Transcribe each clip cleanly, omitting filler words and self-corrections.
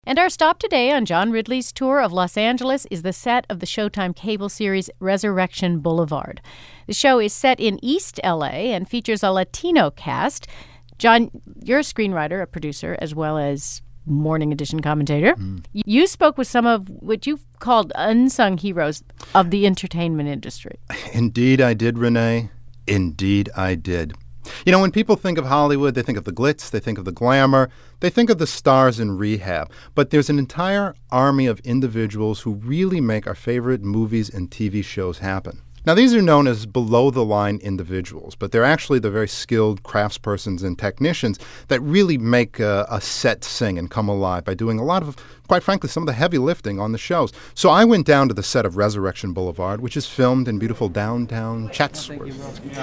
And our stop today on John Ridley's tour of Los Angeles is the set of the Showtime cable series Resurrection Boulevard. The show is set in East L.A. and features a Latino cast. John, you're a screenwriter, a producer, as well as Morning Edition commentator. You spoke with some of what you've called unsung heroes of the entertainment industry. Indeed I did, Renee. Indeed I did. You know, when people think of Hollywood, they think of the glitz, they think of the glamour, they think of the stars in rehab. But there's an entire army of individuals who really make our favorite movies and TV shows happen. Now, these are known as below-the-line individuals, but they're actually the very skilled craftspersons and technicians that really make a set sing and come alive by doing a lot of, quite frankly, some of the heavy lifting on the shows. So I went down to the set of Resurrection Boulevard, which is filmed in beautiful downtown Chatsworth.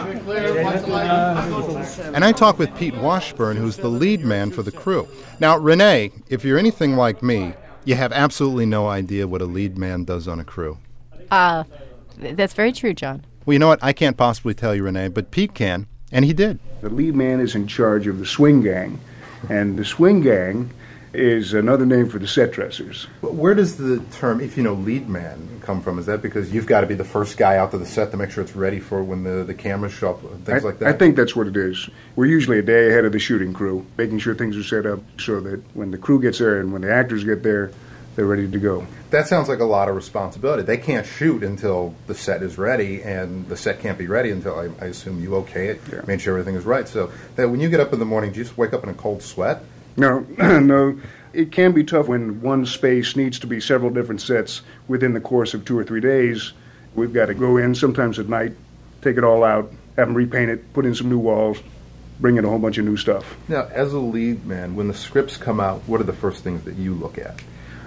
And I talked with Pete Washburn, who's the lead man for the crew. Now, Renee, if you're anything like me, you have absolutely no idea what a lead man does on a crew. That's very true, John. Well, you know what? I can't possibly tell you, Renee, but Pete can, and he did. The lead man is in charge of the swing gang, and the swing gang is another name for the set dressers. Where does the term, if you know, lead man come from? Is that because you've got to be the first guy out to the set to make sure it's ready for when the cameras show up, things like that? I think that's what it is. We're usually a day ahead of the shooting crew, making sure things are set up so that when the crew gets there and when the actors get there, they're ready to go. That sounds like a lot of responsibility. They can't shoot until the set is ready, and the set can't be ready until, I assume, you okay it, make sure everything is right. So that when you get up in the morning, do you just wake up in a cold sweat? No, no. It can be tough when one space needs to be several different sets within the course of 2 or 3 days. We've got to go in sometimes at night, take it all out, have them repaint it, put in some new walls, bring in a whole bunch of new stuff. Now, as a lead man, when the scripts come out, what are the first things that you look at?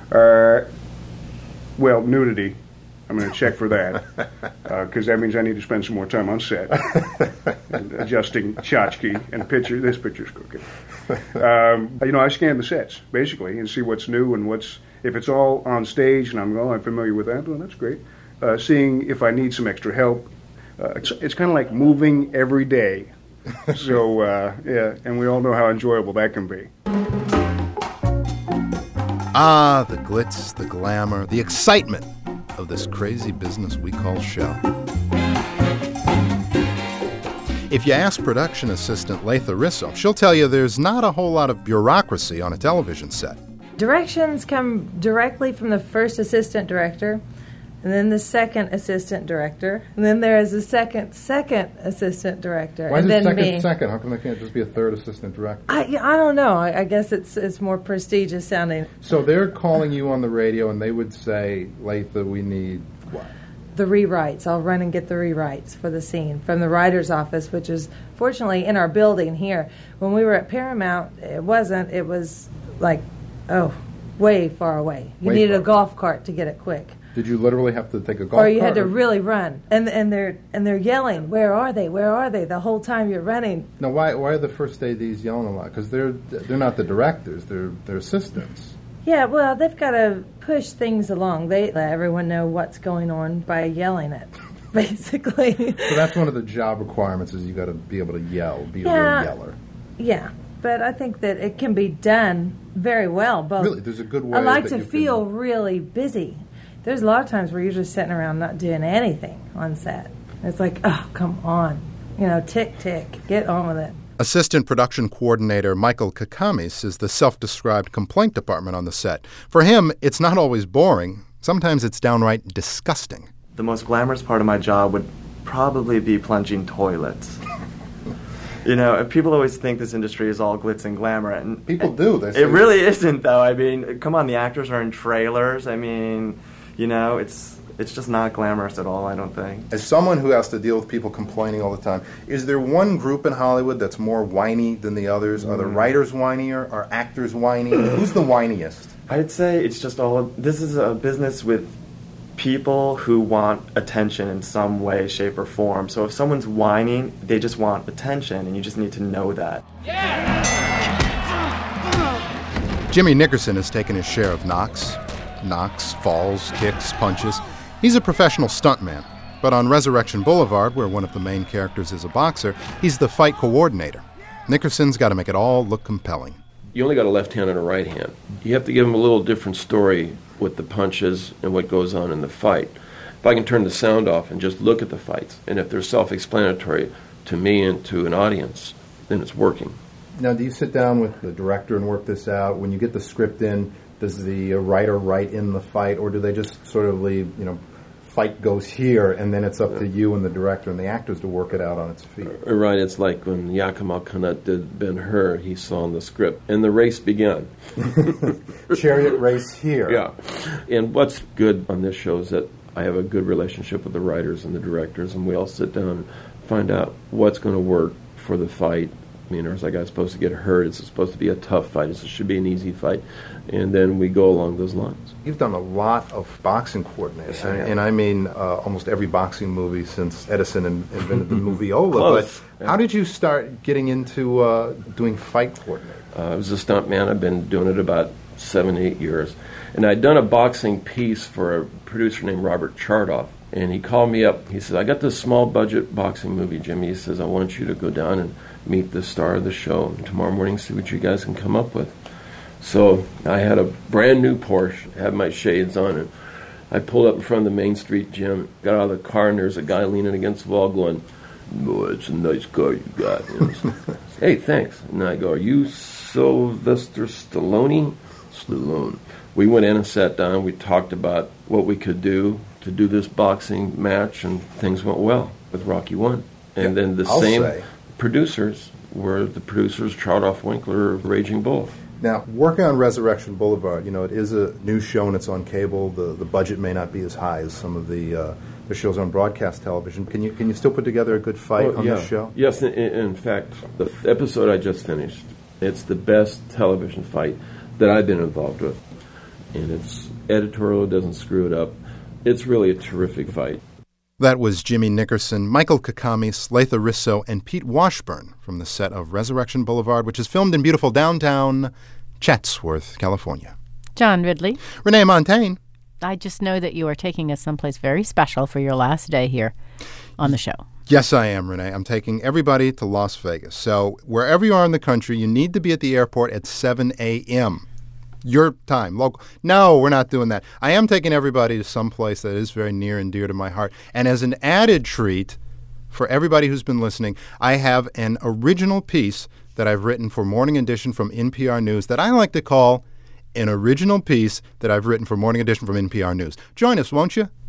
Well, nudity. I'm going to check for that because that means I need to spend some more time on set and adjusting tchotchke and picture. This picture's crooked. I scan the sets basically and see what's new and if it's all on stage and I'm familiar with that. Well, that's great. Seeing if I need some extra help. It's kind of like moving every day. So and we all know how enjoyable that can be. Ah, the glitz, the glamour, the excitement of this crazy business we call show. If you ask production assistant Latha Risso, she'll tell you there's not a whole lot of bureaucracy on a television set. Directions come directly from the first assistant director, and then the second assistant director, and then there is a second assistant director. Why is and it then second? How come there can't just be a third assistant director? I don't know. I guess it's more prestigious sounding. So they're calling you on the radio, and they would say, Latha, we need what? The rewrites. I'll run and get the rewrites for the scene from the writer's office, which is fortunately in our building here. When we were at Paramount, it wasn't. It was like, way far away. You needed a golf cart to get it quick. Did you literally have to take a golf cart? Or you had to really run, and they're yelling, "Where are they? Where are they?" the whole time you're running. Now, why are the first ADs yelling a lot? Because they're not the directors; they're assistants. Yeah, well, they've got to push things along. They let everyone know what's going on by yelling it, basically. So that's one of the job requirements: is you got to be able to yell, be a real yeller. Yeah. But I think that it can be done very well. Both. Really, there's a good way. I like to feel really busy. There's a lot of times where you're just sitting around not doing anything on set. It's like, oh, come on. Tick, tick. Get on with it. Assistant production coordinator Michael Kakamis is the self-described complaint department on the set. For him, it's not always boring. Sometimes it's downright disgusting. The most glamorous part of my job would probably be plunging toilets. People always think this industry is all glitz and glamour. And people do. It really isn't, though. I mean, come on, the actors are in trailers. I mean, it's just not glamorous at all, I don't think. As someone who has to deal with people complaining all the time, is there one group in Hollywood that's more whiny than the others? Are the writers whinier? Are actors whiny? Who's the whiniest? I'd say it's just this is a business with people who want attention in some way, shape, or form. So if someone's whining, they just want attention, and you just need to know that. Yeah! Jimmy Nickerson has taken his share of knocks, falls, kicks, punches. He's a professional stuntman, but on Resurrection Boulevard, where one of the main characters is a boxer, he's the fight coordinator. Nickerson's got to make it all look compelling. you only got a left hand and a right hand. You have to give them a little different story with the punches and what goes on in the fight. If I can turn the sound off and just look at the fights, and if they're self-explanatory to me and to an audience, then it's working. Now, do you sit down with the director and work this out? When you get the script in, does the writer write in the fight, or do they just sort of leave, fight goes here, and then it's up to you and the director and the actors to work it out on its feet? Right, it's like when Yakim Al-Qanat did Ben-Hur, he saw in the script, and the race began. Chariot race here. Yeah. And what's good on this show is that I have a good relationship with the writers and the directors, and we all sit down and find out what's going to work for the fight. I mean, is that guy supposed to get hurt? Is it supposed to be a tough fight? It should be an easy fight. And then we go along those lines. You've done a lot of boxing coordinating. Yes, and I mean almost every boxing movie since Edison invented the moviola. But how did you start getting into doing fight coordinating? I was a stuntman. I've been doing it about 7-8 years. And I'd done a boxing piece for a producer named Robert Chardoff. And he called me up. He said, I got this small budget boxing movie, Jimmy. He says, I want you to go down and meet the star of the show and tomorrow morning see what you guys can come up with. So I had a brand new Porsche, had my shades on, and I pulled up in front of the Main Street gym, got out of the car, and there's a guy leaning against the wall going, boy, it's a nice car you got. Hey, thanks. And I go, are you Sylvester Stallone? Stallone. We went in and sat down. We talked about what we could do to do this boxing match, and things went well with Rocky 1. And then the same producers were the producers Chardoff, Winkler, of Raging Bull. Now, working on Resurrection Boulevard, it is a new show and it's on cable. The budget may not be as high as some of the shows on broadcast television. Can you still put together a good fight on this show? Yes, in fact, the episode I just finished, it's the best television fight that I've been involved with. And it's editorial, it doesn't screw it up. It's really a terrific fight. That was Jimmy Nickerson, Michael Kakami, Slatha Risso, and Pete Washburn from the set of Resurrection Boulevard, which is filmed in beautiful downtown Chatsworth, California. John Ridley. Renee Montagne. I just know that you are taking us someplace very special for your last day here on the show. Yes, I am, Renee. I'm taking everybody to Las Vegas. So wherever you are in the country, you need to be at the airport at 7 a.m., your time, local. No, we're not doing that. I am taking everybody to some place that is very near and dear to my heart. And as an added treat for everybody who's been listening, I have an original piece that I've written for Morning Edition from NPR News that I like to call an original piece that I've written for Morning Edition from NPR News. Join us, won't you?